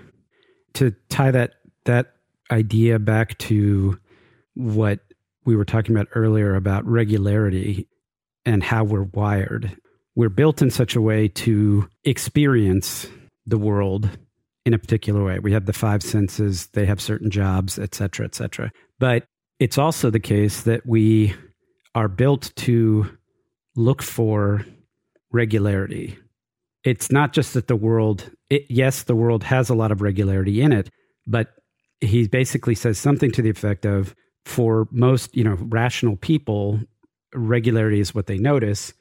Speaker 2: to tie that that idea back to what we were talking about earlier about regularity and how we're wired. We're built in such a way to experience the world in a particular way. We have the five senses, they have certain jobs, et cetera, et cetera. But it's also the case that we are built to look for regularity. It's not just that the world, it, yes, the world has a lot of regularity in it, but he basically says something to the effect of, for most, you know, rational people, regularity is what they notice.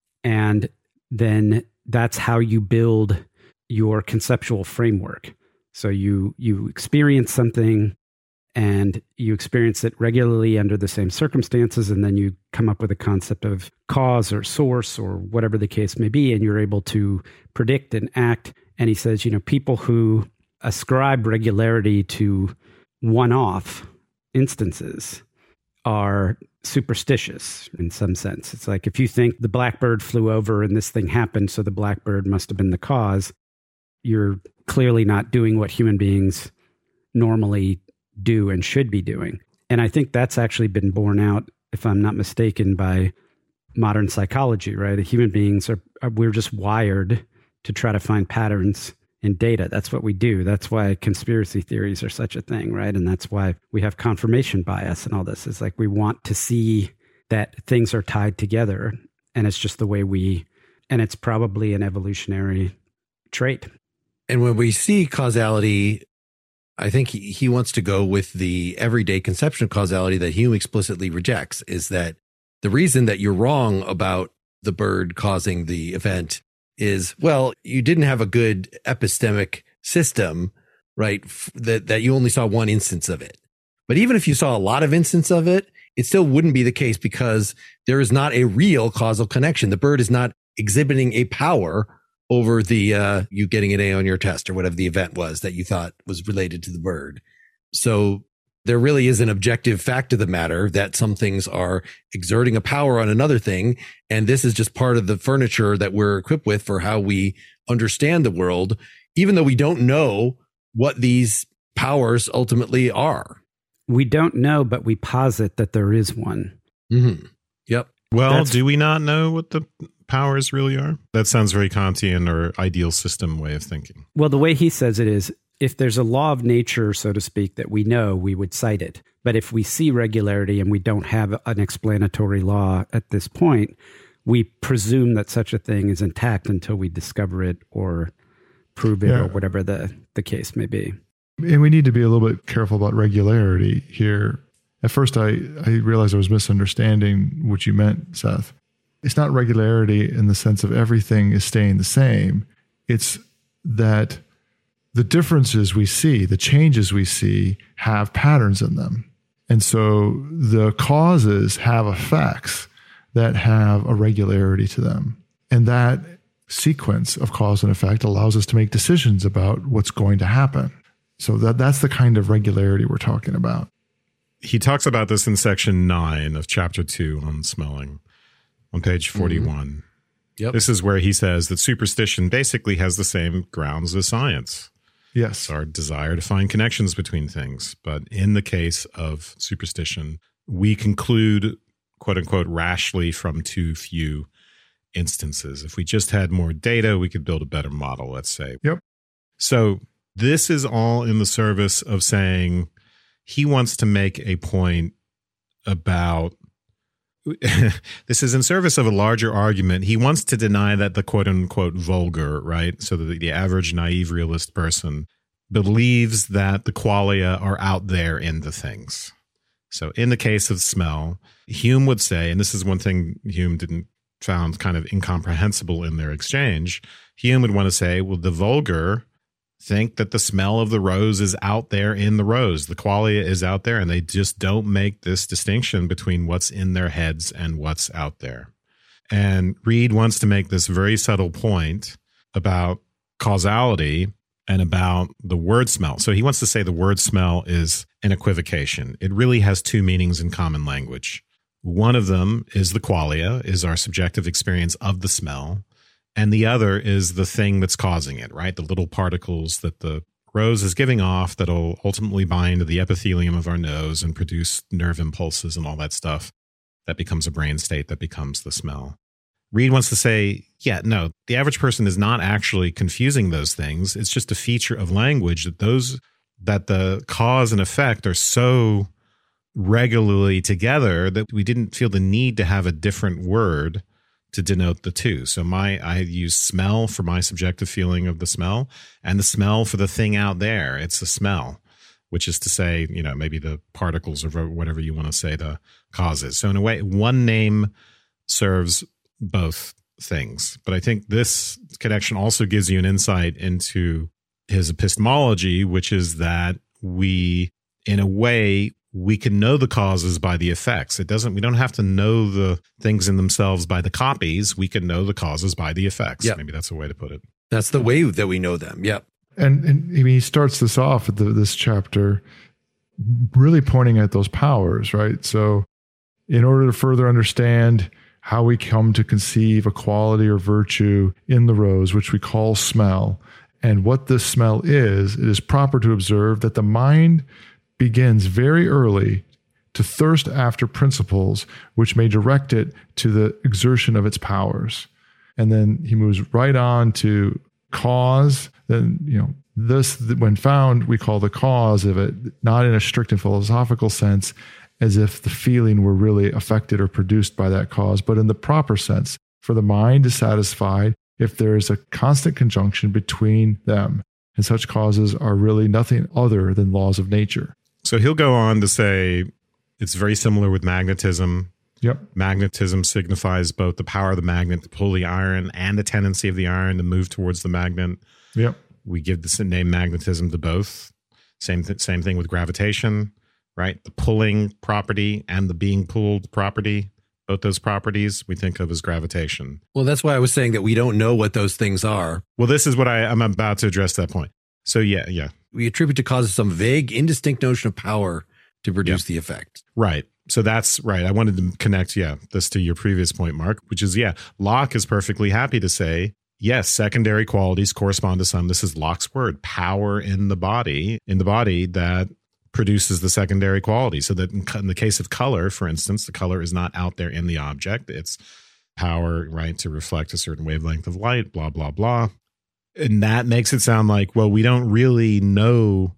Speaker 2: And then that's how you build your conceptual framework. So you you experience something and you experience it regularly under the same circumstances, and then you come up with a concept of cause or source or whatever the case may be, and you're able to predict and act. And he says, you know, people who ascribe regularity to one-off instances are superstitious in some sense. It's like if you think the blackbird flew over and this thing happened, so the blackbird must have been the cause, you're clearly not doing what human beings normally do and should be doing. And I think that's actually been borne out, if I'm not mistaken, by modern psychology, right? Human beings are, are we're just wired to try to find patterns in data. That's what we do. That's why conspiracy theories are such a thing, right? And that's why we have confirmation bias and all this. It's like we want to see that things are tied together, and it's just the way we, and it's probably an evolutionary trait.
Speaker 1: And when we see causality, I think he, he wants to go with the everyday conception of causality that Hume explicitly rejects, is that the reason that you're wrong about the bird causing the event is, well, you didn't have a good epistemic system, right? F- that, that you only saw one instance of it. But even if you saw a lot of instances of it, it still wouldn't be the case because there is not a real causal connection. The bird is not exhibiting a power over the, uh, you getting an A on your test or whatever the event was that you thought was related to the bird. So there really is an objective fact of the matter that some things are exerting a power on another thing. And this is just part of the furniture that we're equipped with for how we understand the world, even though we don't know what these powers ultimately are.
Speaker 2: We don't know, but we posit that there is one.
Speaker 1: Mm-hmm. Yep.
Speaker 3: Well,
Speaker 2: That's,
Speaker 3: do we not know what the powers really are? That sounds very Kantian or ideal system way of thinking.
Speaker 2: Well, the way he says it is, if there's a law of nature, so to speak, that we know, we would cite it. But if we see regularity and we don't have an explanatory law at this point, we presume that such a thing is intact until we discover it or prove it, yeah, or whatever the, the case may be.
Speaker 4: And we need to be a little bit careful about regularity here. At first, I, I realized I was misunderstanding what you meant, Seth. It's not regularity in the sense of everything is staying the same. It's that the differences we see, the changes we see, have patterns in them. And so the causes have effects that have a regularity to them. And that sequence of cause and effect allows us to make decisions about what's going to happen. So that that's the kind of regularity we're talking about.
Speaker 3: He talks about this in section nine of chapter two on smelling on page forty-one. Mm-hmm. Yep. This is where he says that superstition basically has the same grounds as science.
Speaker 4: Yes.
Speaker 3: It's our desire to find connections between things. But in the case of superstition, we conclude, quote unquote, rashly from too few instances. If we just had more data, we could build a better model, let's say.
Speaker 4: Yep.
Speaker 3: So this is all in the service of saying he wants to make a point about this is in service of a larger argument. He wants to deny that the quote unquote vulgar, right? So that the average naive realist person believes that the qualia are out there in the things. So in the case of smell, Hume would say, and this is one thing Hume didn't found kind of incomprehensible in their exchange. Hume would want to say, well, the vulgar think that the smell of the rose is out there in the rose. The qualia is out there, and they just don't make this distinction between what's in their heads and what's out there. And Reid wants to make this very subtle point about causality and about the word smell. So he wants to say the word smell is an equivocation. It really has two meanings in common language. One of them is the qualia, is our subjective experience of the smell. And the other is the thing that's causing it, right? The little particles that the rose is giving off that'll ultimately bind to the epithelium of our nose and produce nerve impulses and all that stuff. That becomes a brain state that becomes the smell. Reid wants to say, yeah, no, the average person is not actually confusing those things. It's just a feature of language that those, that the cause and effect are so regularly together that we didn't feel the need to have a different word to denote the two. So my, I use smell for my subjective feeling of the smell, and the smell for the thing out there. It's the smell, which is to say, you know, maybe the particles or whatever you want to say the cause is. So in a way, one name serves both things. But I think this connection also gives you an insight into his epistemology, which is that we, in a way, we can know the causes by the effects. It doesn't, we don't have to know the things in themselves by the copies. We can know the causes by the effects.
Speaker 1: Yep.
Speaker 3: Maybe that's a way to put it.
Speaker 1: That's the way that we know them. Yep.
Speaker 4: And, and I mean, he starts this off at the, this chapter really pointing at those powers, right? So in order to further understand how we come to conceive a quality or virtue in the rose, which we call smell, and what this smell is, it is proper to observe that the mind begins very early to thirst after principles which may direct it to the exertion of its powers. And then he moves right on to cause. Then, you know, this, when found, we call the cause of it, not in a strict and philosophical sense, as if the feeling were really affected or produced by that cause, but in the proper sense, for the mind is satisfied if there is a constant conjunction between them. And such causes are really nothing other than laws of nature.
Speaker 3: So he'll go on to say it's very similar with magnetism.
Speaker 4: Yep.
Speaker 3: Magnetism signifies both the power of the magnet to pull the iron and the tendency of the iron to move towards the magnet.
Speaker 4: Yep.
Speaker 3: We give the name magnetism to both. Same th- same thing with gravitation, right? The pulling property and the being pulled property, both those properties we think of as gravitation.
Speaker 1: Well, that's why I was saying that we don't know what those things are.
Speaker 3: Well, this is what I, I'm about to address that point. So yeah, yeah.
Speaker 1: We attribute to causes some vague, indistinct notion of power to produce
Speaker 3: Yep.
Speaker 1: the effect.
Speaker 3: Right. So that's right. I wanted to connect, yeah, this to your previous point, Mark, which is, yeah, Locke is perfectly happy to say, yes, secondary qualities correspond to some, this is Locke's word, power in the body, in the body that produces the secondary quality. So that in, in the case of color, for instance, the color is not out there in the object. It's power, right, to reflect a certain wavelength of light, blah, blah, blah. And that makes it sound like, well, we don't really know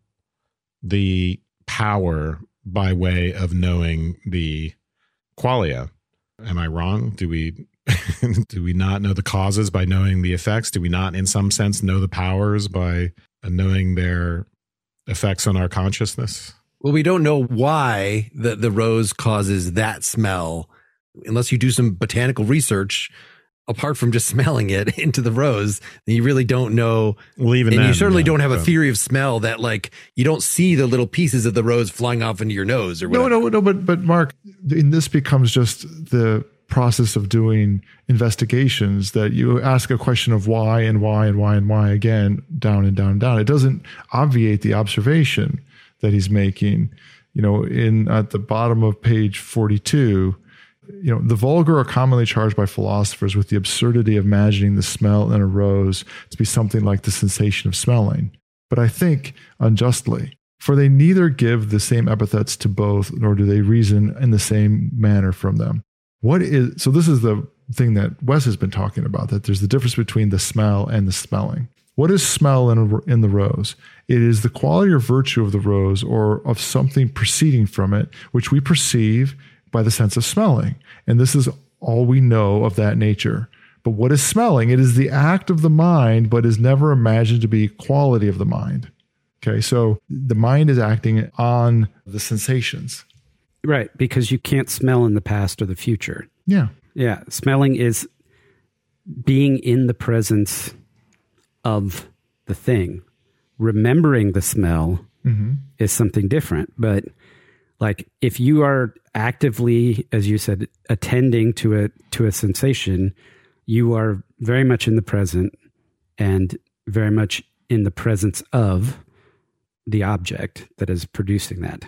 Speaker 3: the power by way of knowing the qualia. Am I wrong? Do we Do we not know the causes by knowing the effects? Do we not, in some sense, know the powers by knowing their effects on our consciousness?
Speaker 1: Well, we don't know why the, the rose causes that smell unless you do some botanical research. Apart from just smelling it into the rose, you really don't know.
Speaker 3: Well, even
Speaker 1: and
Speaker 3: then,
Speaker 1: you certainly
Speaker 3: yeah,
Speaker 1: don't have a
Speaker 3: but-
Speaker 1: theory of smell that, like, you don't see the little pieces of the rose flying off into your nose or whatever.
Speaker 4: No, no, no. But but Mark, and this becomes just the process of doing investigations, that you ask a question of why and why and why and why again, down and down and down. It doesn't obviate the observation that he's making. You know, in at the bottom of page forty-two. You know, the vulgar are commonly charged by philosophers with the absurdity of imagining the smell in a rose to be something like the sensation of smelling. But I think unjustly, for they neither give the same epithets to both, nor do they reason in the same manner from them. What is, so this is the thing that Wes has been talking about, that there's the difference between the smell and the smelling. What is smell in, a, in the rose? It is the quality or virtue of the rose or of something proceeding from it, which we perceive by the sense of smelling. And this is all we know of that nature. But what is smelling? It is the act of the mind, but is never imagined to be quality of the mind. Okay, so the mind is acting on the sensations.
Speaker 2: Right, because you can't smell in the past or the future.
Speaker 4: Yeah.
Speaker 2: Yeah, smelling is being in the presence of the thing. Remembering the smell mm-hmm. is something different, but like if you are actively, as you said, attending to a to a sensation, you are very much in the present and very much in the presence of the object that is producing that.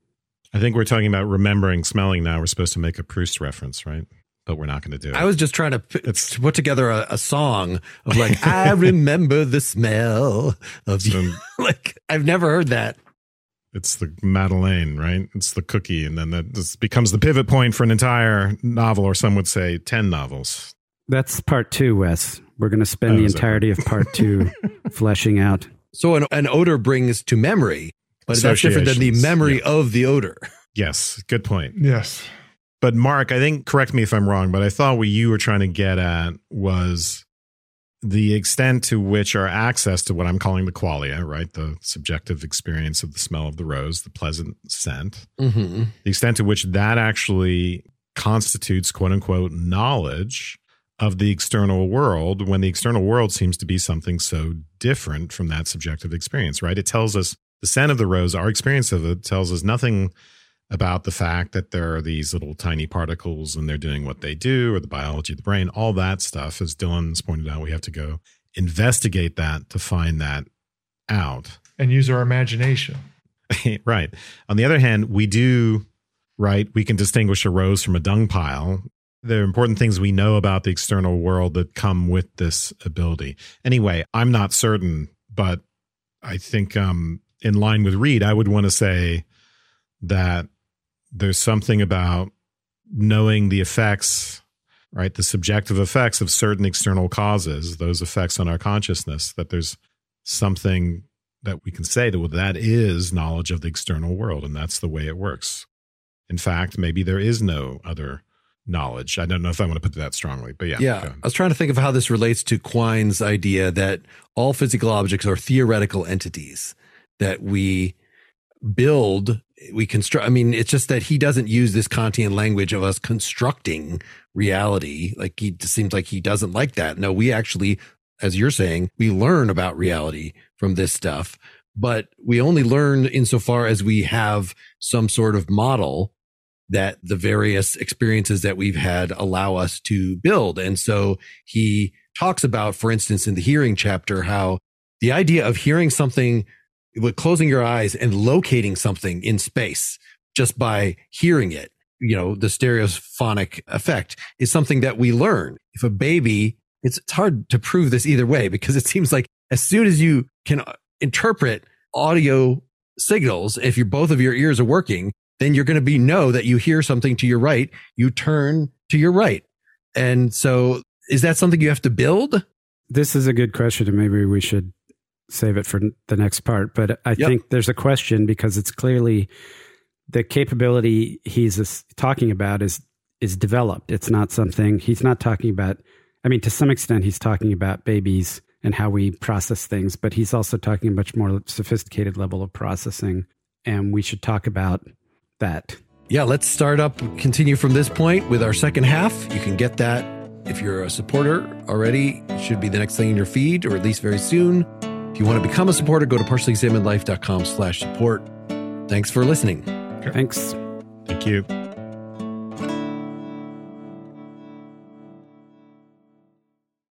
Speaker 3: I think we're talking about remembering smelling now. We're supposed to make a Proust reference, right? But we're not going to do it.
Speaker 1: I was just trying to, p- to put together a, a song of like, I remember the smell of you. Like, I've never heard that.
Speaker 3: It's the Madeleine, right? It's the cookie. And then that this becomes the pivot point for an entire novel, or some would say ten novels.
Speaker 2: That's part two, Wes. We're going to spend
Speaker 3: Oh,
Speaker 2: the
Speaker 3: is that
Speaker 2: entirety of part two fleshing out.
Speaker 1: So an, an odor brings to memory, but that's different than the
Speaker 3: Associations,
Speaker 1: memory
Speaker 3: yeah.
Speaker 1: of the odor.
Speaker 3: Yes, good point.
Speaker 4: Yes.
Speaker 3: But Mark, I think, correct me if I'm wrong, but I thought what you were trying to get at was the extent to which our access to what I'm calling the qualia, right? The subjective experience of the smell of the rose, the pleasant scent,
Speaker 1: Mm-hmm.
Speaker 3: the extent to which that actually constitutes, quote unquote, knowledge of the external world, when the external world seems to be something so different from that subjective experience, right? It tells us the scent of the rose, our experience of it tells us nothing about the fact that there are these little tiny particles and they're doing what they do, or the biology of the brain, all that stuff. As Dylan's pointed out, we have to go investigate that to find that out.
Speaker 4: And use our imagination.
Speaker 3: Right. On the other hand, we do, right, we can distinguish a rose from a dung pile. There are important things we know about the external world that come with this ability. Anyway, I'm not certain, but I think um, in line with Reid, I would want to say that there's something about knowing the effects, right, the subjective effects of certain external causes, those effects on our consciousness, that there's something that we can say that, well, that is knowledge of the external world, and that's the way it works. In fact, maybe there is no other knowledge. I don't know if I want to put it that strongly, but yeah.
Speaker 1: Yeah. I was trying to think of how this relates to Quine's idea that all physical objects are theoretical entities that we build, we construct. I mean, it's just that he doesn't use this Kantian language of us constructing reality. Like, he just seems like he doesn't like that. No, we actually, as you're saying, we learn about reality from this stuff, but we only learn insofar as we have some sort of model that the various experiences that we've had allow us to build. And so he talks about, for instance, in the hearing chapter, how the idea of hearing something with closing your eyes and locating something in space just by hearing it, you know, the stereophonic effect is something that we learn. If a baby, it's, it's hard to prove this either way, because it seems like as soon as you can interpret audio signals, if you're both of your ears are working, then you're going to be know that you hear something to your right, you turn to your right. And so is that something you have to build?
Speaker 2: This is a good question, and maybe we should save it for the next part. But I yep. think there's a question, because it's clearly the capability he's talking about is is developed. It's not something, he's not talking about, I mean, to some extent, he's talking about babies and how we process things, but he's also talking a much more sophisticated level of processing. And we should talk about that.
Speaker 1: Yeah, let's start up, continue from this point with our second half. You can get that if you're a supporter already. It should be the next thing in your feed, or at least very soon. If you want to become a supporter, go to partially examined life dot com slash support. Thanks for listening.
Speaker 2: Thanks.
Speaker 3: Thank you.